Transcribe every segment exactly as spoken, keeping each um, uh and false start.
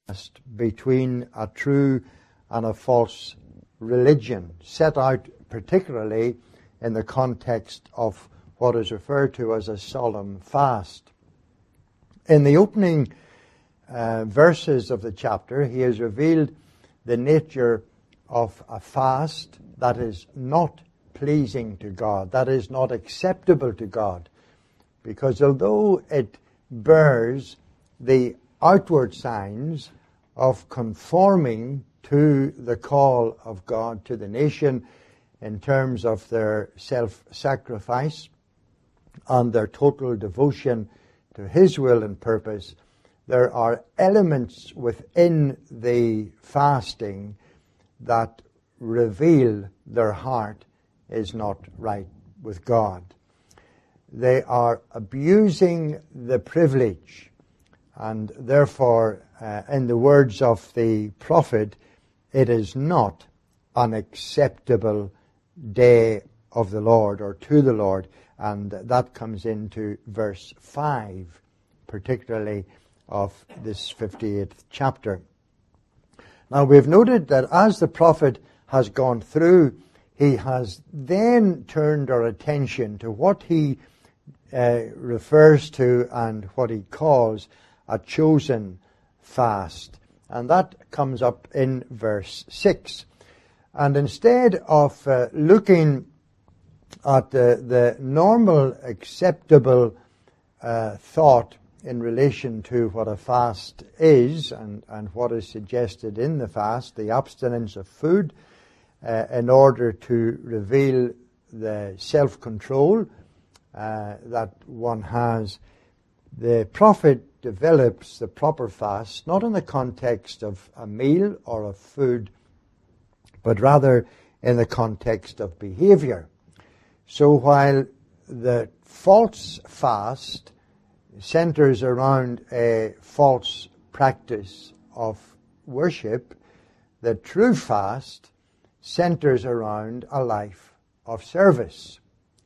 between a true and a false religion, set out particularly in the context of what is referred to as a solemn fast. In the opening uh, verses of the chapter, he has revealed the nature of a fast that is not pleasing to God, that is not acceptable to God, because although it bears the outward signs of conforming to the call of God to the nation in terms of their self-sacrifice and their total devotion to His will and purpose, there are elements within the fasting that reveal their heart is not right with God. They are abusing the privilege, and therefore, uh, in the words of the prophet, it is not an acceptable day of the Lord or to the Lord, and that comes into verse five, particularly of this fifty-eighth chapter. Now, we've noted that as the prophet has gone through, he has then turned our attention to what he uh, refers to and what he calls a chosen fast. And that comes up in verse six. And instead of uh, looking at the, the normal, acceptable uh, thought in relation to what a fast is and, and what is suggested in the fast, the abstinence of food, uh, in order to reveal the self-control uh, that one has, the prophet develops the proper fast, not in the context of a meal or of food, but rather in the context of behavior. So while the false fast centers around a false practice of worship, the true fast centers around a life of service.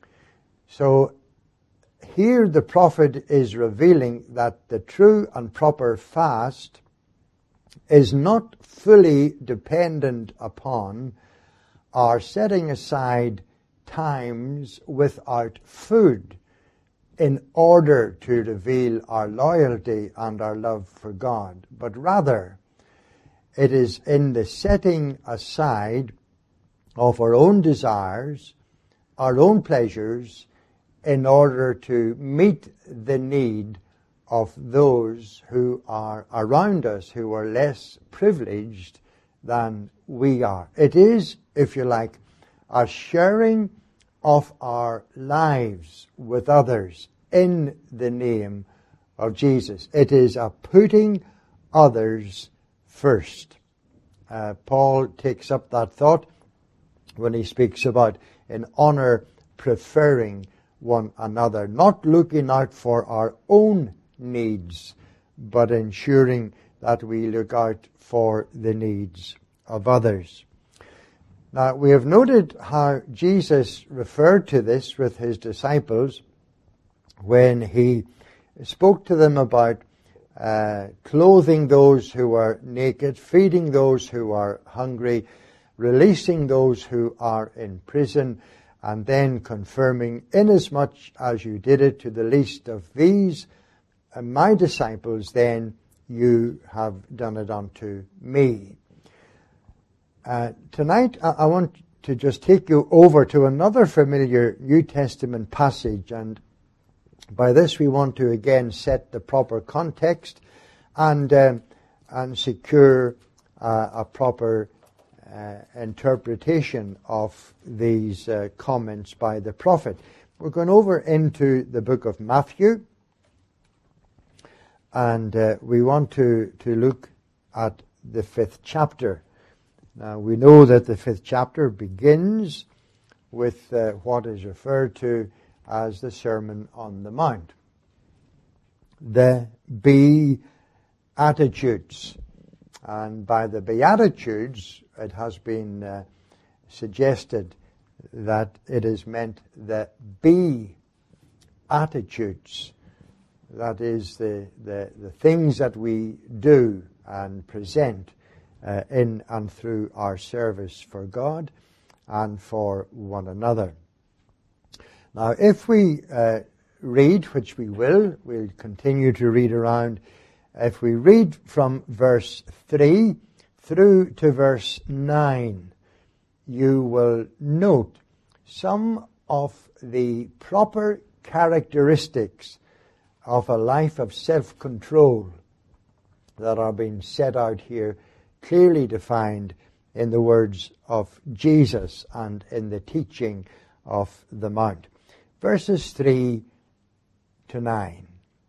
So here the prophet is revealing that the true and proper fast is not fully dependent upon our setting aside times without food in order to reveal our loyalty and our love for God, but rather it is in the setting aside of our own desires, our own pleasures, in order to meet the need of those who are around us, who are less privileged than we are. It is, if you like, a sharing of our lives with others in the name of Jesus. It is a putting others first. Uh, Paul takes up that thought when he speaks about in honor preferring one another, not looking out for our own needs, but ensuring that we look out for the needs of others. Now, we have noted how Jesus referred to this with his disciples when he spoke to them about uh, clothing those who are naked, feeding those who are hungry, releasing those who are in prison, and then confirming, inasmuch as you did it to the least of these, uh, my disciples, then you have done it unto me. Uh, tonight, I, I want to just take you over to another familiar New Testament passage, and by this we want to again set the proper context and uh, and secure uh, a proper uh, interpretation of these uh, comments by the prophet. We're going over into the book of Matthew, and uh, we want to, to look at the fifth chapter. Now, we know that the fifth chapter begins with uh, what is referred to as the Sermon on the Mount. The Beatitudes. And by the Beatitudes, it has been uh, suggested that it is meant the Be-attitudes. That is, the, the, the things that we do and present uh, in and through our service for God and for one another. Now, if we uh, read, which we will, we'll continue to read around, if we read from verse three through to verse nine, you will note some of the proper characteristics of a life of self-control that are being set out here, clearly defined in the words of Jesus and in the teaching of the Mount. Verses three to nine.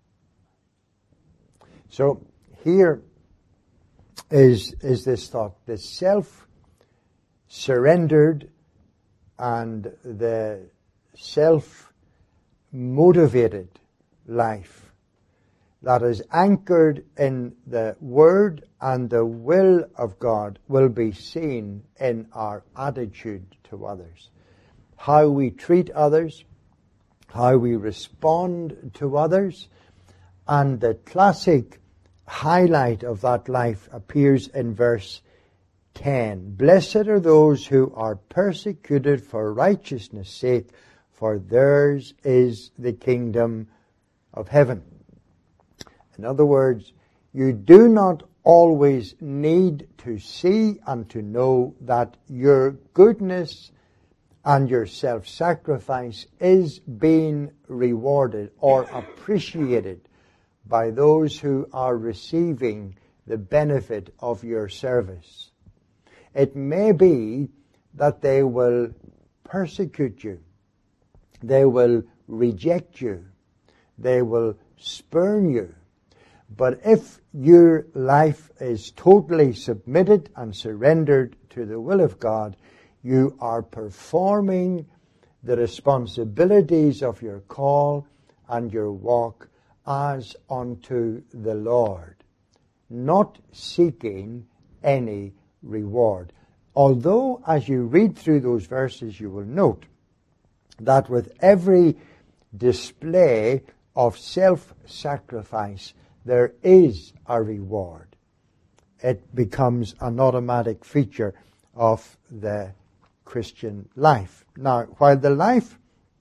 So here is, is this thought, the self-surrendered and the self-motivated life that is anchored in the Word and the will of God will be seen in our attitude to others. How we treat others, how we respond to others, and the classic highlight of that life appears in verse ten. Blessed are those who are persecuted for righteousness' sake, for theirs is the kingdom of heaven. In other words, you do not always need to see and to know that your goodness and your self-sacrifice is being rewarded or appreciated by those who are receiving the benefit of your service. It may be that they will persecute you. They will reject you. They will spurn you. But if your life is totally submitted and surrendered to the will of God, you are performing the responsibilities of your call and your walk as unto the Lord, not seeking any reward. Although, as you read through those verses, you will note that with every display of self-sacrifice, there is a reward. It becomes an automatic feature of the Christian life. Now, while the life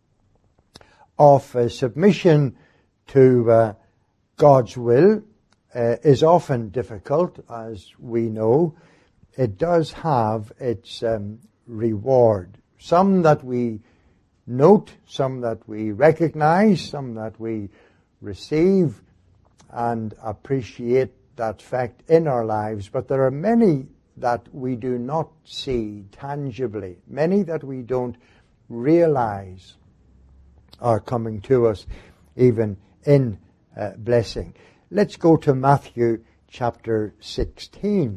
of uh, submission to uh, God's will uh, is often difficult, as we know, it does have its um, reward. Some that we note, some that we recognize, some that we receive and appreciate that fact in our lives, but there are many that we do not see tangibly, many that we don't realize are coming to us even in uh, blessing. Let's go to Matthew chapter sixteen.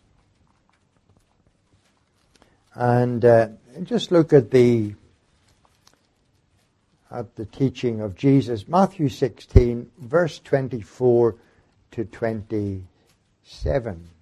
And uh, just look at the at the teaching of Jesus. Matthew sixteen, verse twenty-four to twenty-seven.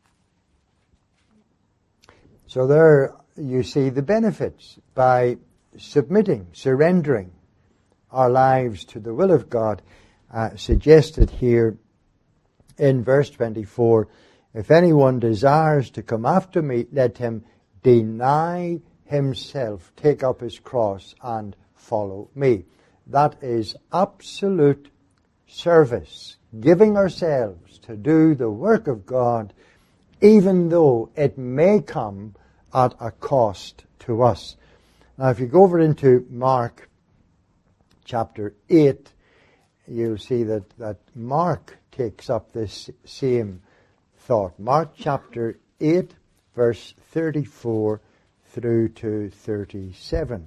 So there you see the benefits by submitting, surrendering our lives to the will of God, uh, suggested here in verse twenty-four. If anyone desires to come after me, let him deny himself, take up his cross, and follow me. That is absolute service, giving ourselves to do the work of God, even though it may come at a cost to us. Now, if you go over into Mark chapter eight, you'll see that, that Mark takes up this same thought. Mark chapter eight, verse thirty-four through to thirty-seven.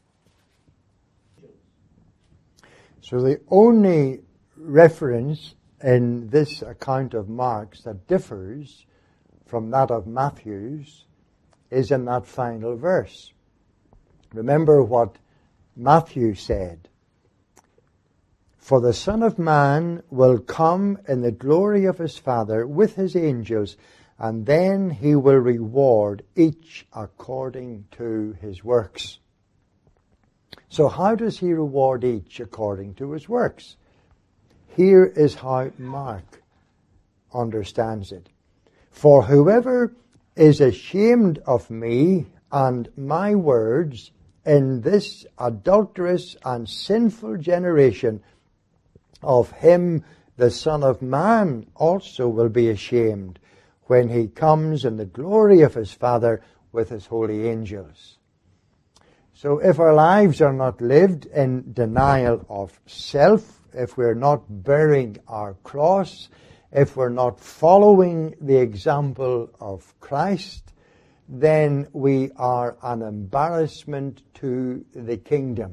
So the only reference in this account of Mark's that differs from that of Matthew's is in that final verse. Remember what Matthew said. For the Son of Man will come in the glory of his Father with his angels, and then he will reward each according to his works. So how does he reward each according to his works? Here is how Mark understands it. For whoever is ashamed of me and my words in this adulterous and sinful generation, of him the Son of Man also will be ashamed when he comes in the glory of his Father with his holy angels. So if our lives are not lived in denial of self, if we're not bearing our cross, if we're not following the example of Christ, then we are an embarrassment to the kingdom.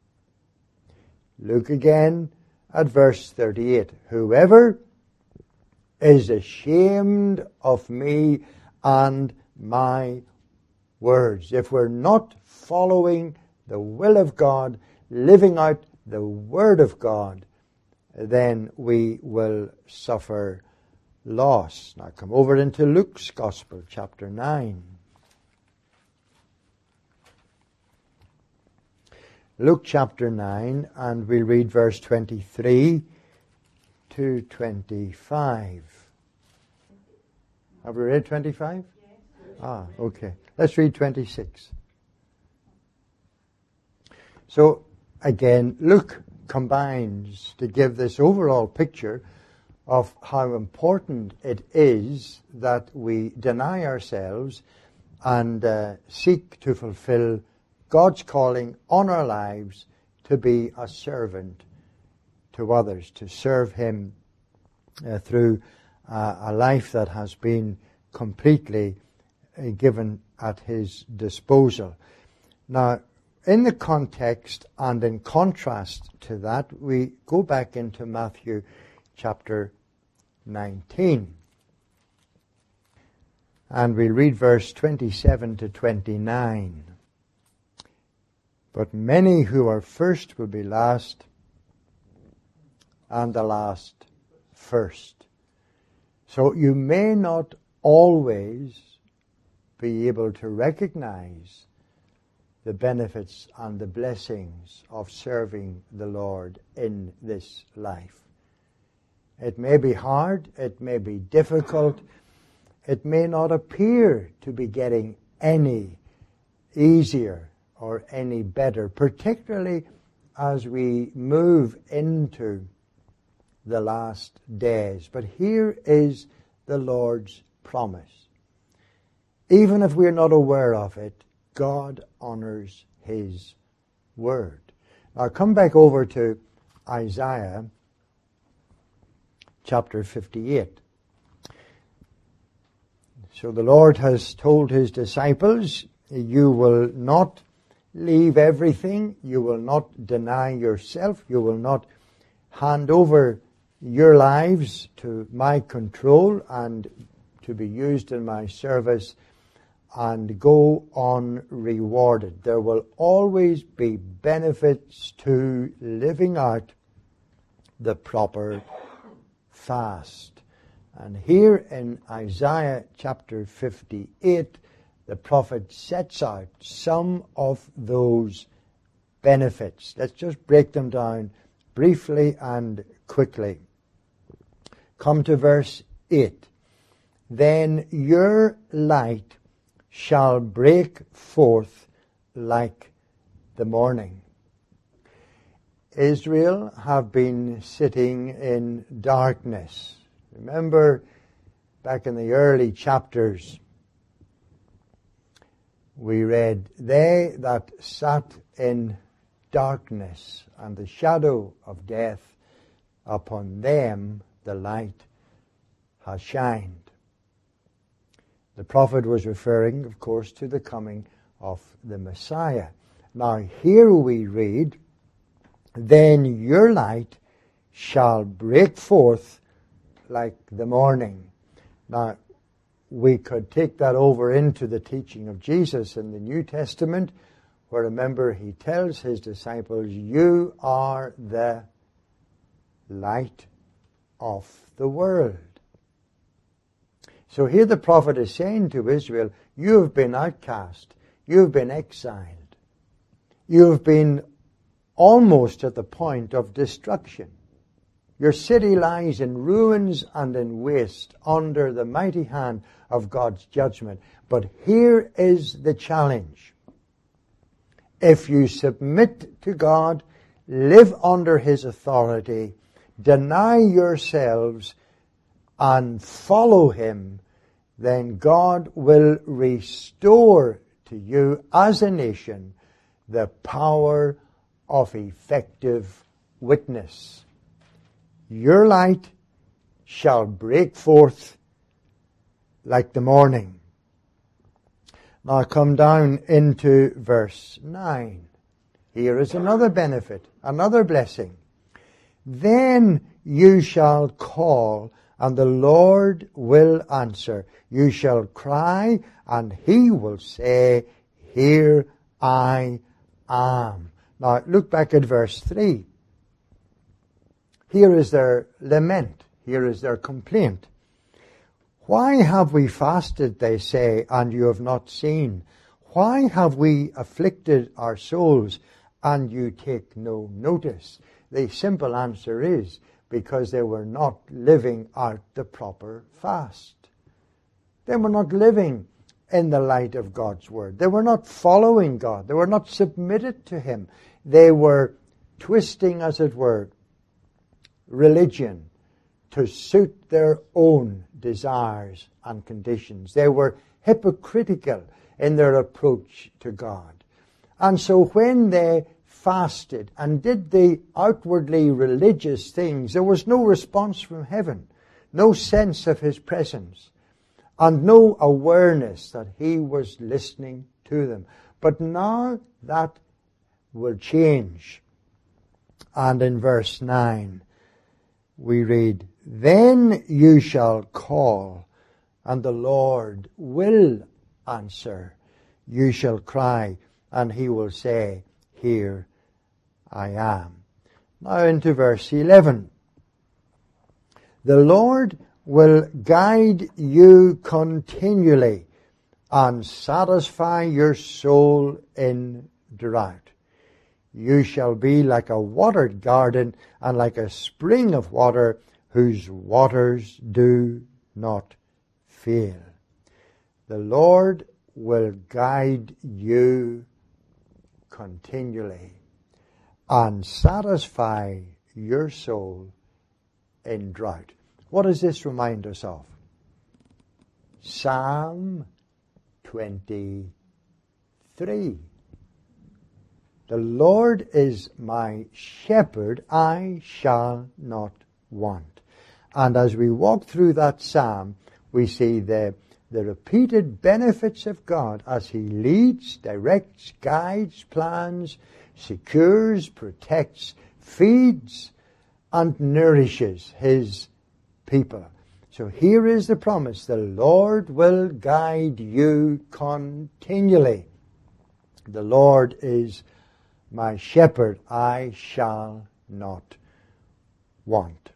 Look again at verse thirty-eight. Whoever is ashamed of me and my words. If we're not following the will of God, living out the word of God, then we will suffer loss. Now come over into Luke's Gospel, chapter nine. Luke chapter nine, and we read verse twenty-three to twenty-five. Have we read twenty-five? Yes. Ah, okay. Let's read twenty-six. So, again, Luke combines to give this overall picture of how important it is that we deny ourselves and uh, seek to fulfill God's calling on our lives to be a servant to others, to serve Him uh, through uh, a life that has been completely uh, given at His disposal. Now, in the context and in contrast to that, we go back into Matthew chapter nineteen. And we read verse twenty-seven to twenty-nine. But many who are first will be last, and the last first. So you may not always be able to recognize the benefits and the blessings of serving the Lord in this life. It may be hard, it may be difficult, it may not appear to be getting any easier or any better, particularly as we move into the last days. But here is the Lord's promise. Even if we're not aware of it, God honors His word. Now come back over to Isaiah chapter fifty-eight. So the Lord has told His disciples, you will not leave everything, you will not deny yourself, you will not hand over your lives to my control and to be used in my service and go unrewarded. There will always be benefits to living out the proper fast. And here in Isaiah chapter fifty-eight, the prophet sets out some of those benefits. Let's just break them down briefly and quickly. Come to verse eight. Then your light shall break forth like the morning. Israel have been sitting in darkness. Remember back in the early chapters, we read, they that sat in darkness and the shadow of death, upon them the light has shined. The prophet was referring, of course, to the coming of the Messiah. Now here we read, then your light shall break forth like the morning. Now, we could take that over into the teaching of Jesus in the New Testament, where, remember, He tells His disciples, you are the light of the world. So here the prophet is saying to Israel, you have been outcast, you have been exiled, you have been almost at the point of destruction. Your city lies in ruins and in waste under the mighty hand of God's judgment. But here is the challenge. If you submit to God, live under His authority, deny yourselves, and follow Him, then God will restore to you as a nation the power of effective witness. Your light shall break forth like the morning. Now come down into verse nine. Here is another benefit, another blessing. Then you shall call, and the Lord will answer. You shall cry, and He will say, Here I am. Now look back at verse three. Here is their lament. Here is their complaint. Why have we fasted, they say, and you have not seen? Why have we afflicted our souls, and you take no notice? The simple answer is because they were not living out the proper fast. They were not living in the light of God's Word. They were not following God. They were not submitted to Him. They were twisting, as it were, religion to suit their own desires and conditions. They were hypocritical in their approach to God. And so when they fasted and did the outwardly religious things, there was no response from heaven, no sense of His presence, and no awareness that He was listening to them. But now that will change. And in verse nine, we read, Then you shall call, and the Lord will answer. You shall cry, and He will say, Here I am. Now into verse eleven. The Lord will guide you continually and satisfy your soul in drought. You shall be like a watered garden and like a spring of water whose waters do not fail. The Lord will guide you continually and satisfy your soul in drought. What does this remind us of? Psalm twenty-three. The Lord is my shepherd, I shall not want. And as we walk through that psalm, we see the, the repeated benefits of God as He leads, directs, guides, plans, secures, protects, feeds, and nourishes His people. So here is the promise. The Lord will guide you continually. The Lord is my shepherd, I shall not want.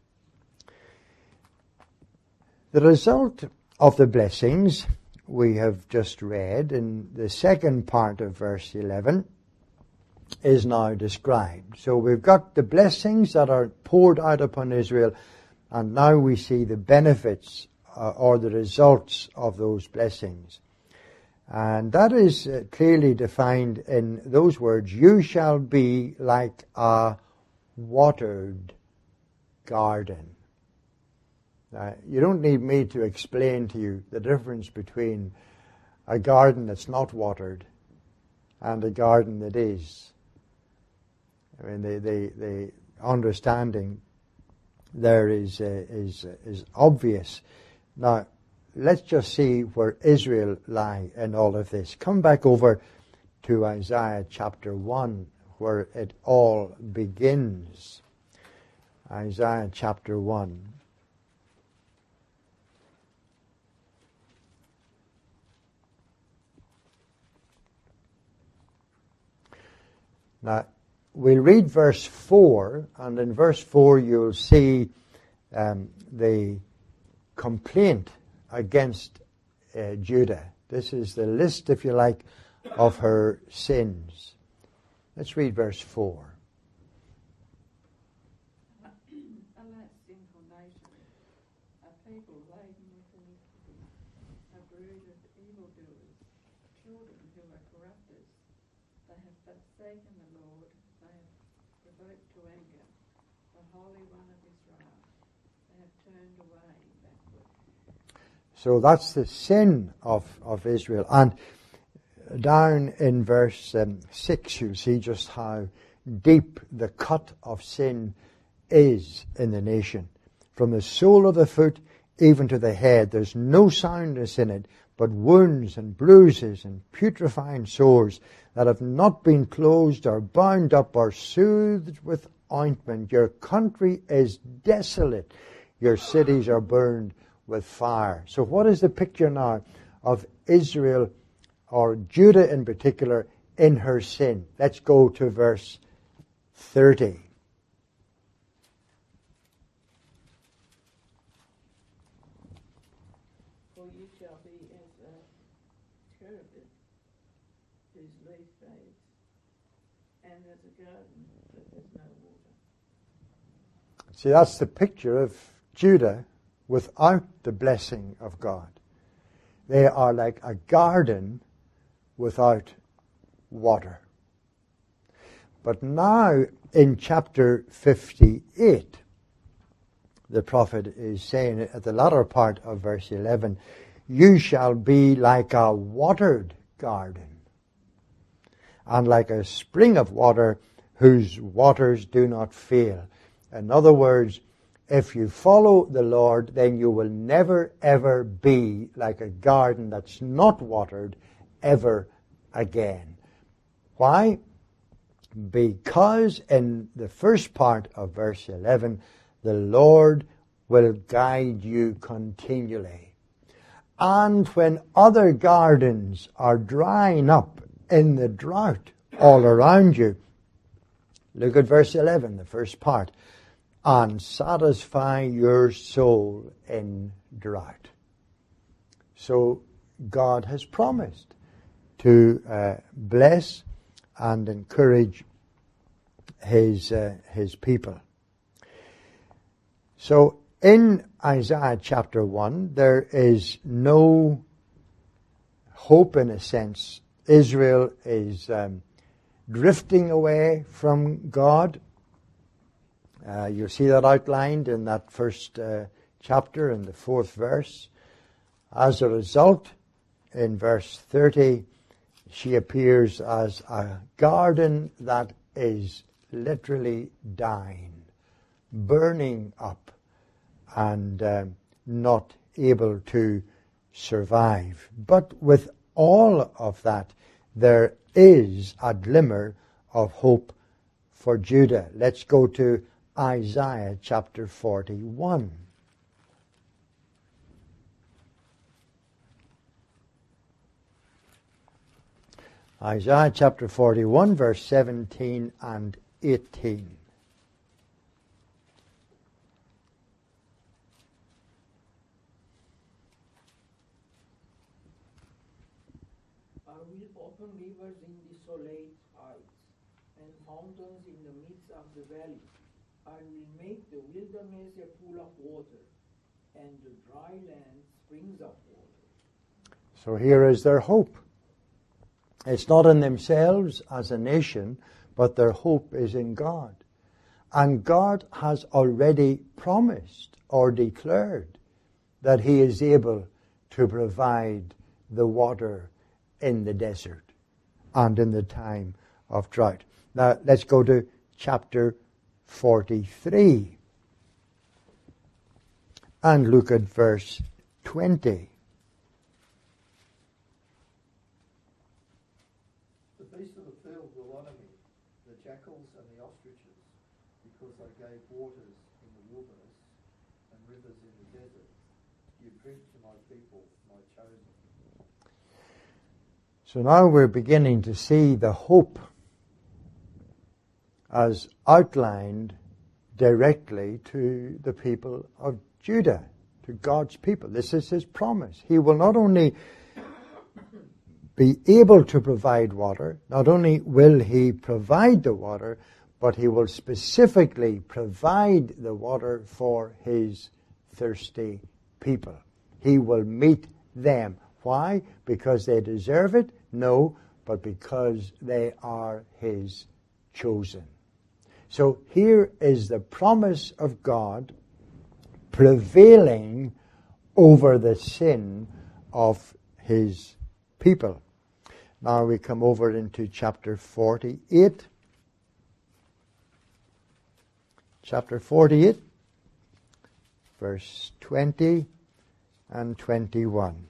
The result of the blessings we have just read in the second part of verse eleven is now described. So we've got the blessings that are poured out upon Israel, and now we see the benefits uh, or the results of those blessings. And that is uh, clearly defined in those words, you shall be like a watered garden. Now, you don't need me to explain to you the difference between a garden that's not watered and a garden that is. I mean, the, the, the understanding there is, uh, is, uh, is obvious. Now, let's just see where Israel lie in all of this. Come back over to Isaiah chapter one, where it all begins. Isaiah chapter one. Now, we'll read verse four, and in verse four you'll see um, the complaint against uh, Judah. This is the list, if you like, of her sins. Let's read verse four. Alas, children who are corrupters. They have forsaken the Lord. They have provoked to anger the Holy One of Israel. They have turned away backward. So that's the sin of, of Israel. And down in verse um, six, you see just how deep the cut of sin is in the nation. From the sole of the foot even to the head, there's no soundness in it, but wounds and bruises and putrefying sores that have not been closed or bound up or soothed with ointment. Your country is desolate. Your cities are burned with fire. So what is the picture now of Israel, or Judah in particular, in her sin? Let's go to verse thirty. For you shall be as a cherubim whose leaf fades, and as a garden that has no water. See, that's the picture of Judah without the blessing of God. They are like a garden without water. But now in chapter fifty-eight, the prophet is saying at the latter part of verse eleven, you shall be like a watered garden, and like a spring of water whose waters do not fail. In other words, if you follow the Lord, then you will never ever be like a garden that's not watered ever again. Why? Because in the first part of verse eleven, the Lord will guide you continually. And when other gardens are drying up in the drought all around you, look at verse eleven, the first part, and satisfy your soul in drought. So God has promised to uh, bless and encourage his uh, his people. So in Isaiah chapter one, there is no hope in a sense. Israel is um, drifting away from God. Uh, you see that outlined in that first uh, chapter in the fourth verse. As a result, in verse thirty, she appears as a garden that is literally dying, burning up, and um, not able to survive. But with all of that, there is a glimmer of hope for Judah. Let's go to Isaiah chapter forty-one. Isaiah chapter forty-one, verse seventeen and eighteen. I will open rivers in desolate heights, and fountains in the midst of the valley. I will make the wilderness a pool of water, and the dry land springs of water. So here is their hope. It's not in themselves as a nation, but their hope is in God. And God has already promised or declared that He is able to provide the water in the desert and in the time of drought. Now let's go to chapter forty-three and look at verse twenty. The beasts of the field will honour me, the jackals and the ostriches, because I gave waters in the wilderness and rivers in the desert. You drink to my people, my chosen. So now we're beginning to see the hope as outlined directly to the people of Judah, to God's people. This is His promise. He will not only be able to provide water, not only will He provide the water, but He will specifically provide the water for His thirsty people. He will meet them. Why? Because they deserve it, No, but because they are his chosen. So here is the promise of God prevailing over the sin of his people. Now we come over into chapter forty-eight. Chapter forty-eight, verse twenty and twenty-one.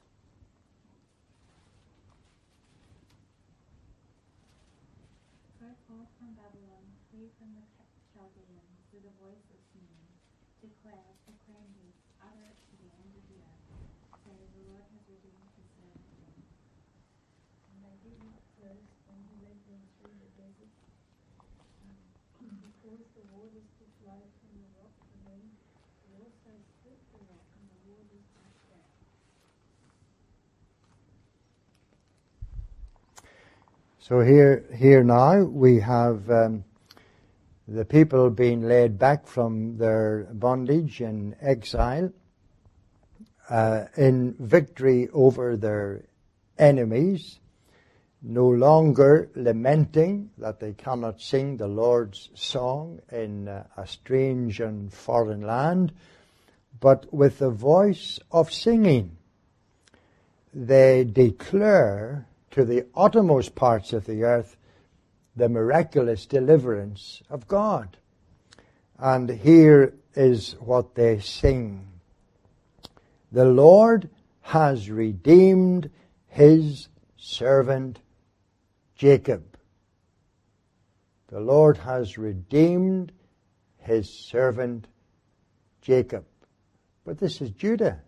Go forth from Babylon, flee from the Chaldeans with a voice of singing. Declare, proclaim this, utter it to the end of the earth. Say, the Lord has redeemed his servant Jacob. And they did not thirst when he led them through the desert. Um, he caused the waters to flow from the rock for them. He also split the rock and the waters rushed out. So here, here now we have um, the people being led back from their bondage and exile uh, in victory over their enemies, no longer lamenting that they cannot sing the Lord's song in uh, a strange and foreign land, but with the voice of singing, they declare to the uttermost parts of the earth the miraculous deliverance of God. And here is what they sing. The Lord has redeemed his servant Jacob. The Lord has redeemed his servant Jacob. But this is Judah.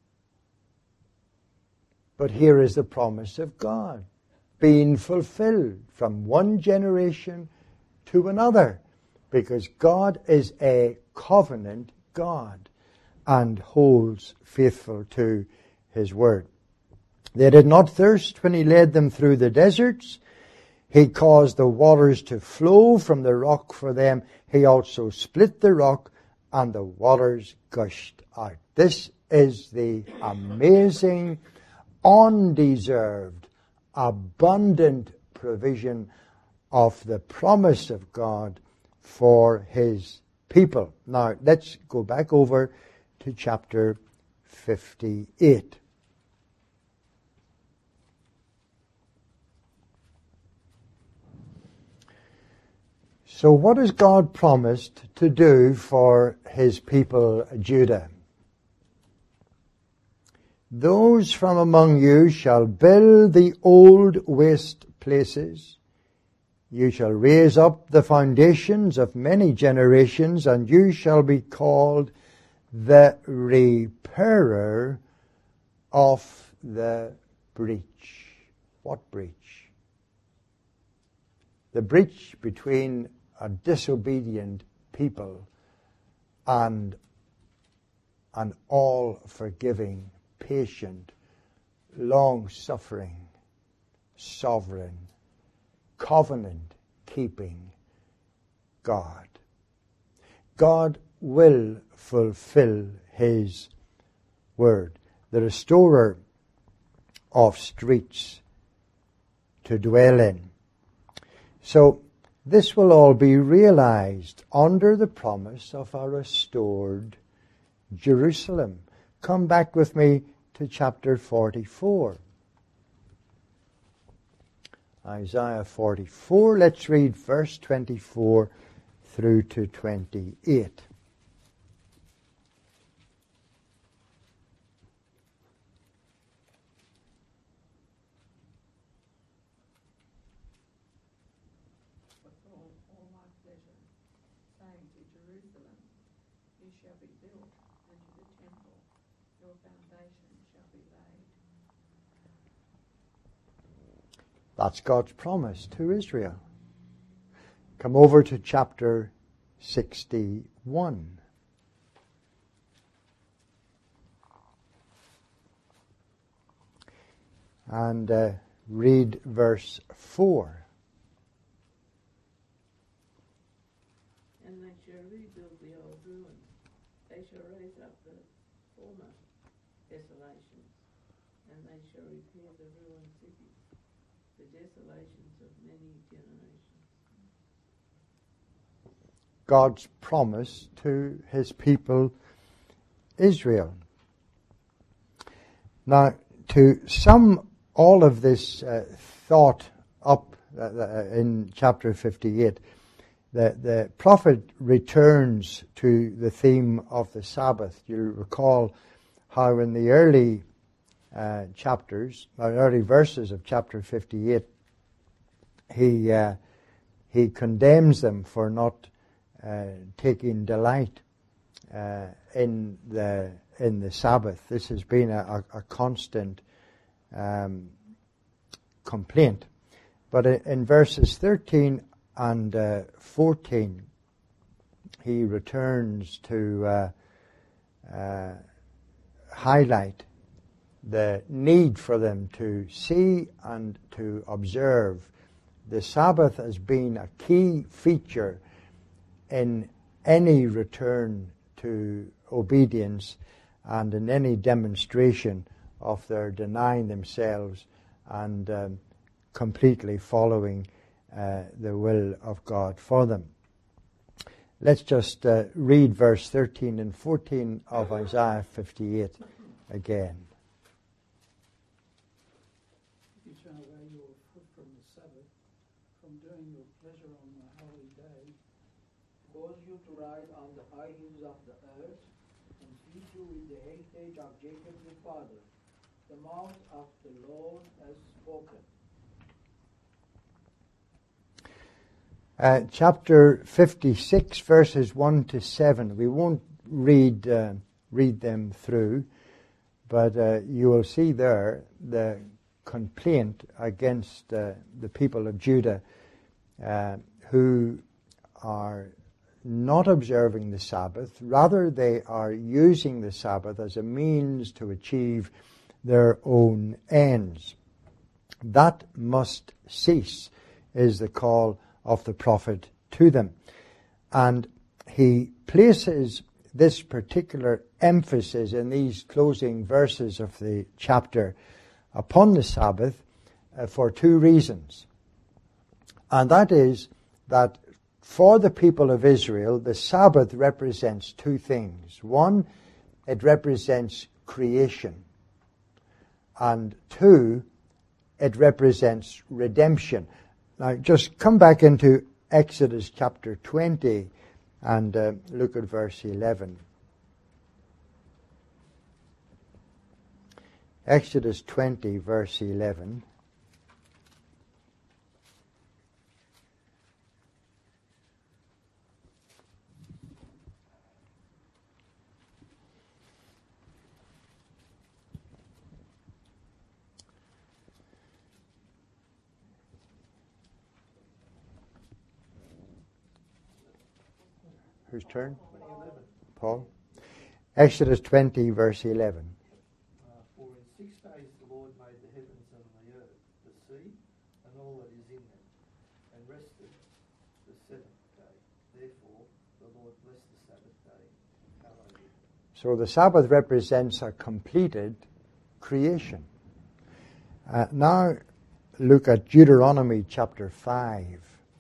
But here is the promise of God being fulfilled from one generation to another, because God is a covenant God and holds faithful to his word. They did not thirst when he led them through the deserts. He caused the waters to flow from the rock for them. He also split the rock and the waters gushed out. This is the amazing, undeserved, abundant provision of the promise of God for his people. Now, let's go back over to chapter fifty-eight. So what has God promised to do for his people Judah? Those from among you shall build the old waste places. You shall raise up the foundations of many generations, and you shall be called the repairer of the breach. What breach? The breach between a disobedient people and an all-forgiving, patient, long-suffering, sovereign, covenant-keeping God. God will fulfill his word. The restorer of streets to dwell in. So this will all be realized under the promise of a restored Jerusalem. Come back with me to chapter forty-four. Isaiah forty-four, let's read verse twenty-four through to twenty-eight. All, all my pleasure, saying to Jerusalem, you shall be built, and to the temple, your foundation shall be laid. That's God's promise to Israel. Come over to chapter sixty-one. And uh, read verse four. And they shall rebuild the old ruins. They shall raise up the former desolations, and they shall repair the ruined cities. the desolations of many generations. God's promise to his people Israel. Now, to sum all of this uh, thought up uh, in chapter fifty-eight, the, the prophet returns to the theme of the Sabbath. You'll recall how in the early uh, chapters, or early verses of chapter fifty-eight, he uh, he condemns them for not uh, taking delight uh, in the in the Sabbath. This has been a, a, a constant um, complaint. But in verses thirteen and uh, fourteen, he returns to uh, uh, highlight the need for them to see and to observe the Sabbath as being a key feature in any return to obedience and in any demonstration of their denying themselves and um, completely following uh, the will of God for them. Let's just uh, read verse thirteen and fourteen of Isaiah fifty-eight again. If you turn away your foot from the Sabbath, from doing your pleasure on the holy day, cause you to ride on the high hills of the earth, and feed you with the heritage of Jacob your father. The mouth of the Lord has spoken. Uh, chapter fifty-six, verses one to seven. We won't read uh, read them through, but uh, you will see there the complaint against uh, the people of Judah uh, who are not observing the Sabbath. Rather, they are using the Sabbath as a means to achieve their own ends. That must cease, is the call of the prophet to them. And he places this particular emphasis in these closing verses of the chapter upon the Sabbath uh, for two reasons. And that is that for the people of Israel, the Sabbath represents two things. One, it represents creation. And two, it represents redemption. Now, just come back into Exodus chapter twenty and uh, look at verse eleven. Exodus twenty, verse eleven. Whose turn? Paul. Exodus twenty, verse eleven. Uh, For in six days the Lord made the heavens and the earth, the sea, and all that is in them, and rested the seventh day. Therefore the Lord blessed the Sabbath day and hallowed it. So the Sabbath represents a completed creation. Uh, now look at Deuteronomy chapter five.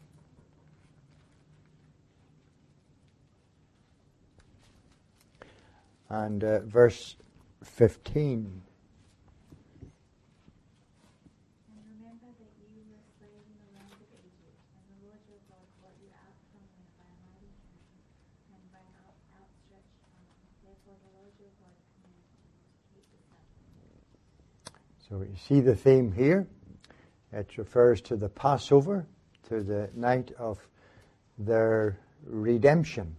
And uh, verse fifteen. And remember that you were slaves in the land of Egypt, and the Lord your God brought you out from there by a mighty hand and by an out- outstretched arm. Therefore the Lord your God commanded you to keep the Sabbath. So you see the theme here. It refers to the Passover, to the night of their redemption.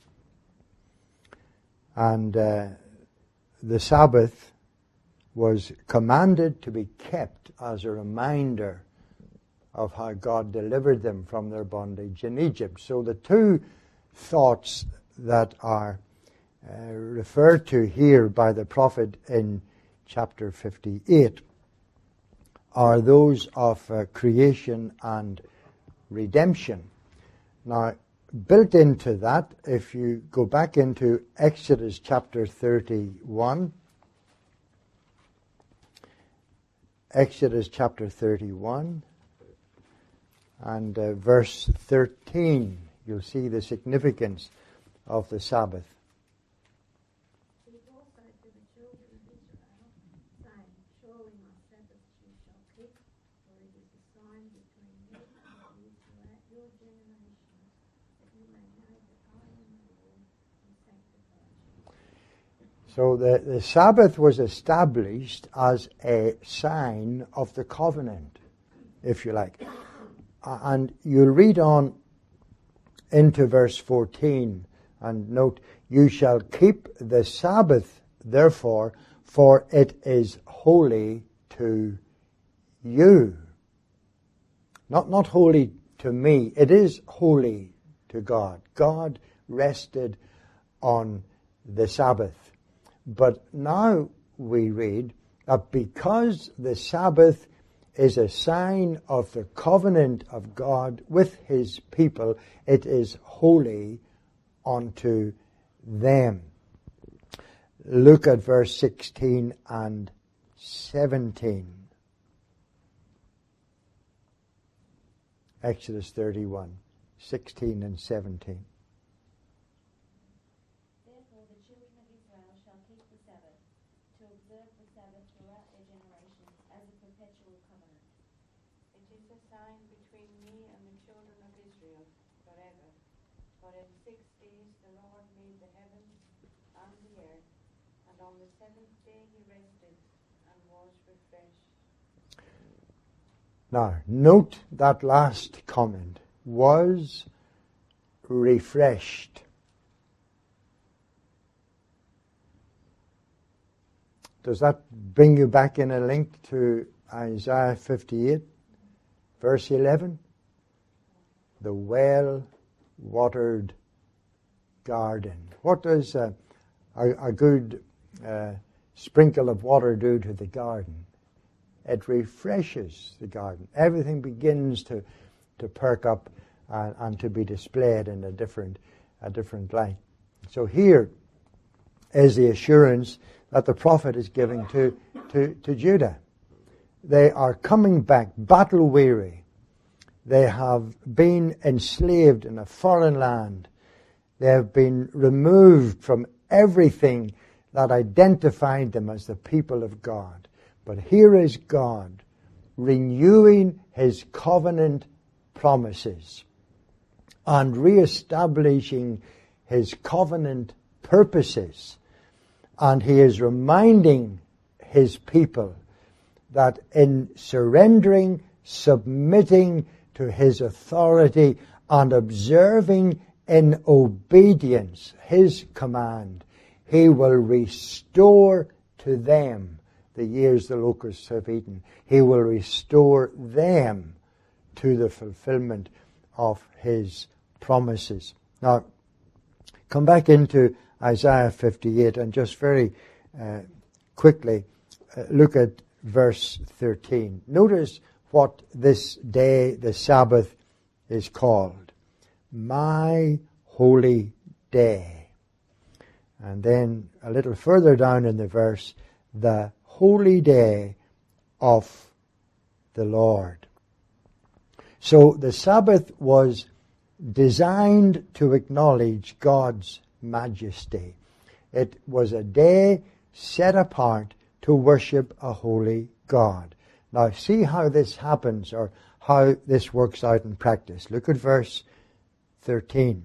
And uh, the Sabbath was commanded to be kept as a reminder of how God delivered them from their bondage in Egypt. So the two thoughts that are uh, referred to here by the prophet in chapter fifty-eight are those of uh, creation and redemption. Now, built into that, if you go back into Exodus chapter thirty-one, Exodus chapter thirty-one and uh, verse thirteen. You'll see the significance of the Sabbath. Speak also to the children of Israel, saying, Surely my Sabbaths you shall keep, for it is a sign between me and you throughout your generations, that you may know that I am the Lord, who sanctifies you. So the, the Sabbath was established as a sign of the covenant, if you like. And you'll read on into verse fourteen, and note, you shall keep the Sabbath, therefore, for it is holy to you. Not, not holy to me, it is holy to God. God rested on the Sabbath. But now we read that because the Sabbath is a sign of the covenant of God with His people, it is holy unto them. Look at verse sixteen and seventeen. Exodus thirty-one, sixteen and seventeen. Therefore the children of Israel shall keep the Sabbath, to observe the Sabbath throughout their generations as a perpetual covenant. It is a sign between me and the children of Israel forever. For in six days the Lord made the heavens and the earth, and on the seventh day he rested and was refreshed. Now, note that last comment, was refreshed. Does that bring you back in a link to Isaiah fifty-eight, verse eleven? The well-watered garden. What does a, a, a good uh, sprinkle of water do to the garden? It refreshes the garden. Everything begins to, to perk up and, and to be displayed in a different, a different light. So here is the assurance that the prophet is giving to, to, to Judah. They are coming back battle weary. They have been enslaved in a foreign land. They have been removed from everything that identified them as the people of God. But here is God renewing His covenant promises and reestablishing His covenant purposes. And He is reminding His people that in surrendering, submitting to His authority and observing in obedience His command, He will restore to them the years the locusts have eaten. He will restore them to the fulfillment of His promises. Now, come back into Isaiah fifty-eight and just very uh, quickly uh, look at verse thirteen. Notice what this day, the Sabbath, is called. My holy day. And then a little further down in the verse, the holy day of the Lord. So the Sabbath was designed to acknowledge God's majesty. It was a day set apart to worship a holy God. Now see how this happens, or how this works out in practice. Look at verse thirteen.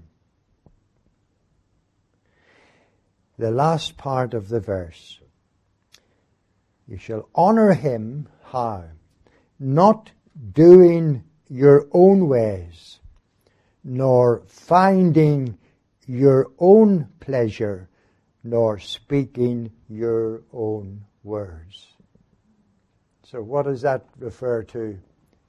The last part of the verse. You shall honor him, how? Not doing your own ways, nor finding your own pleasure, nor speaking your own words. So what does that refer to?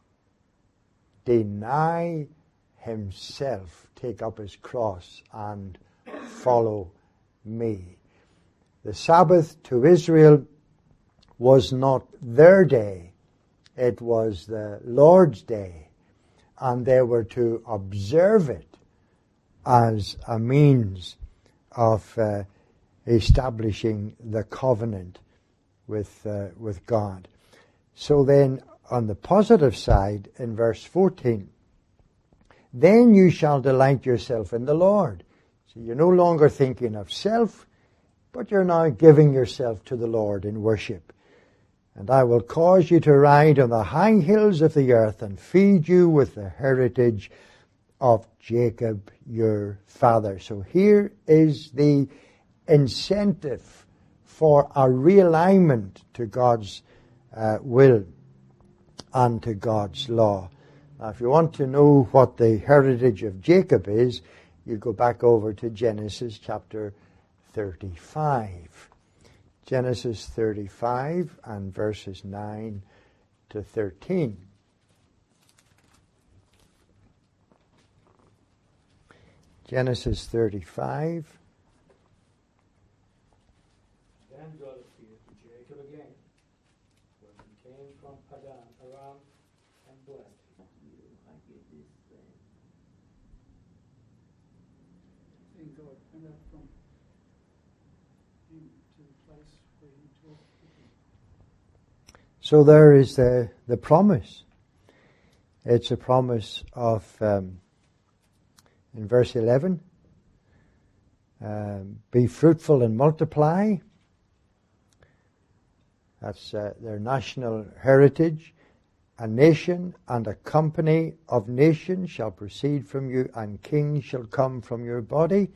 Deny himself, take up his cross and follow me. The Sabbath to Israel was not their day, it was the Lord's day, and they were to observe it as a means of uh, establishing the covenant with uh, with God. So then, on the positive side, in verse fourteen, then you shall delight yourself in the Lord. So you're no longer thinking of self, but you're now giving yourself to the Lord in worship. And I will cause you to ride on the high hills of the earth and feed you with the heritage of Jacob your father. So here is the incentive for a realignment to God's uh, will and to God's law. Now, if you want to know what the heritage of Jacob is, you go back over to Genesis chapter thirty-five. Genesis thirty-five and verses nine to thirteen. Genesis thirty-five. Then God appeared to Jacob again, when he came from Padan Aram, and blessed him. And God went up from him to the place where he talked with him. So there is the, the promise. It's a promise of, um, in verse eleven, um, be fruitful and multiply. That's uh, their national heritage. A nation and a company of nations shall proceed from you, and kings shall come from your body.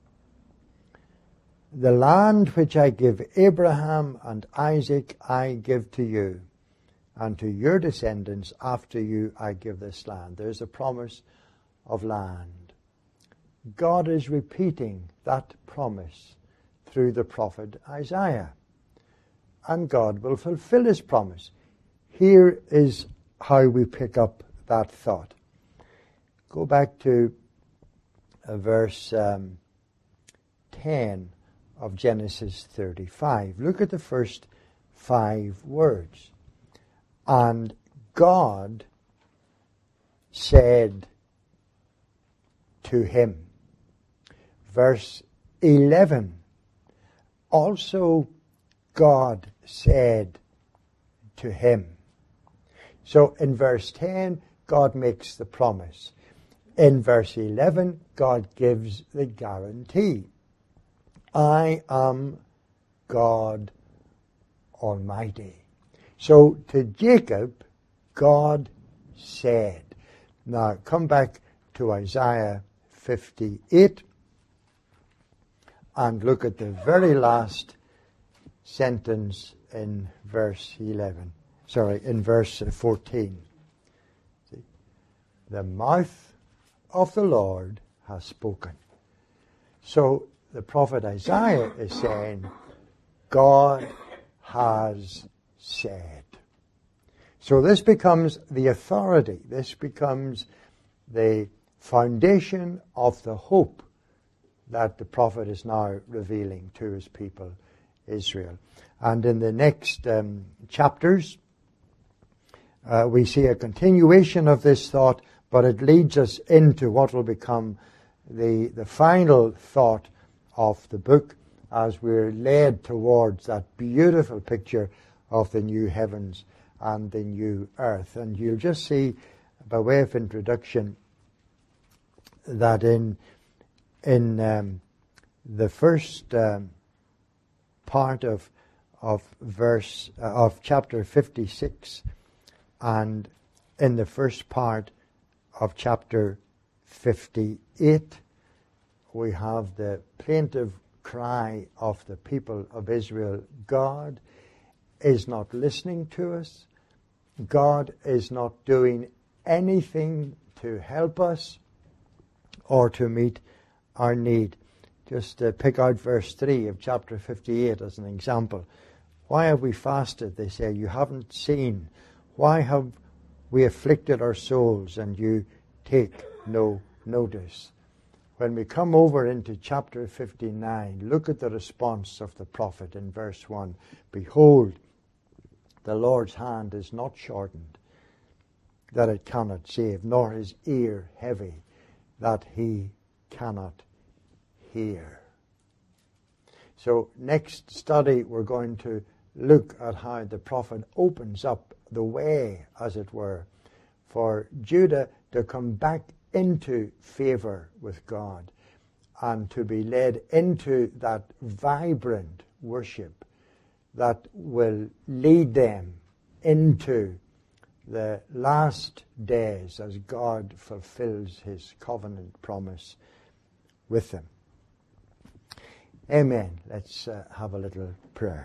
The land which I give Abraham and Isaac I give to you, and to your descendants after you I give this land. There's a promise of land. God is repeating that promise through the prophet Isaiah. And God will fulfill his promise. Here is how we pick up that thought. Go back to uh, verse um, ten of Genesis thirty-five. Look at the first five words. And God said to him. Verse eleven. Also God said to him. So in verse ten, God makes the promise. In verse eleven, God gives the guarantee. I am God Almighty. So to Jacob, God said. Now come back to Isaiah fifty-eight and look at the very last sentence in verse eleven. Sorry, in verse fourteen. See? The mouth of the Lord has spoken. So the prophet Isaiah is saying, God has said. So this becomes the authority. This becomes the foundation of the hope that the prophet is now revealing to his people, Israel. And in the next um, chapters, uh, we see a continuation of this thought, but it leads us into what will become the, the final thought of the book as we're led towards that beautiful picture of the new heavens and the new earth. And you'll just see, by way of introduction, that in in um, the first um, part of of verse uh, of chapter fifty-six, and in the first part of chapter fifty-eight, we have the plaintive cry of the people of Israel. God is not listening to us. God is not doing anything to help us or to meet our need. Just uh, pick out verse three of chapter fifty-eight as an example. Why have we fasted? They say, you haven't seen. Why have we afflicted our souls and you take no notice? When we come over into chapter fifty-nine, look at the response of the prophet in verse one. Behold, the Lord's hand is not shortened, that it cannot save, nor his ear heavy, that he cannot hear. So next study we're going to look at how the prophet opens up the way, as it were, for Judah to come back into favor with God and to be led into that vibrant worship that will lead them into the last days as God fulfills his covenant promise with them. Amen. Let's uh, have a little prayer.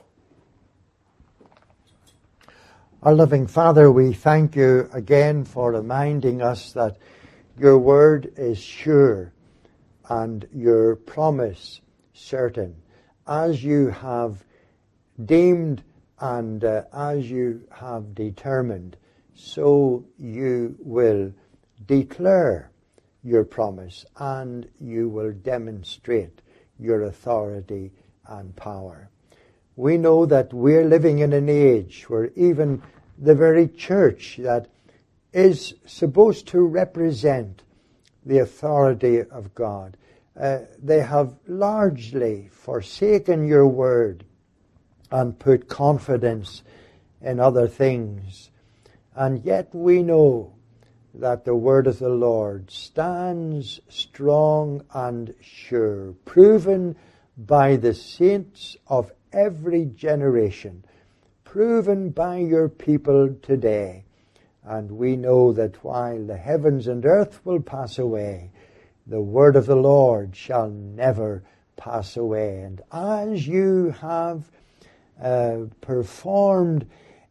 Our loving Father, we thank you again for reminding us that your word is sure and your promise certain, as you have deemed and uh, as you have determined, so you will declare your promise and you will demonstrate your authority and power. We know that we're living in an age where even the very church that is supposed to represent the authority of God, uh, they have largely forsaken your word and put confidence in other things. And yet we know that the word of the Lord stands strong and sure, proven by the saints of every generation, proven by your people today. And we know that while the heavens and earth will pass away, the word of the Lord shall never pass away. And as you have uh, performed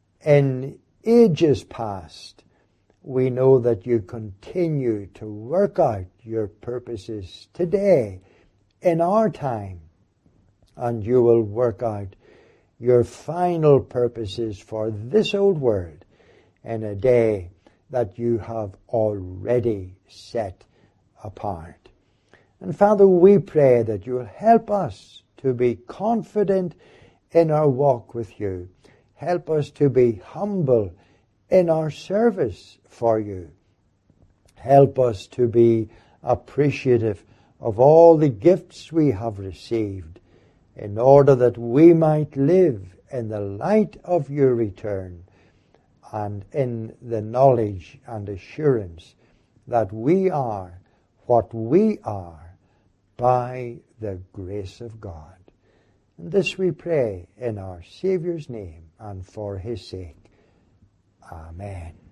in ages past, we know that you continue to work out your purposes today in our time, and you will work out your final purposes for this old world in a day that you have already set apart. And Father, we pray that you will help us to be confident in our walk with you. Help us to be humble in our service for you. Help us to be appreciative of all the gifts we have received, in order that we might live in the light of your return and in the knowledge and assurance that we are what we are by the grace of God. And this we pray in our Saviour's name and for his sake. Amen.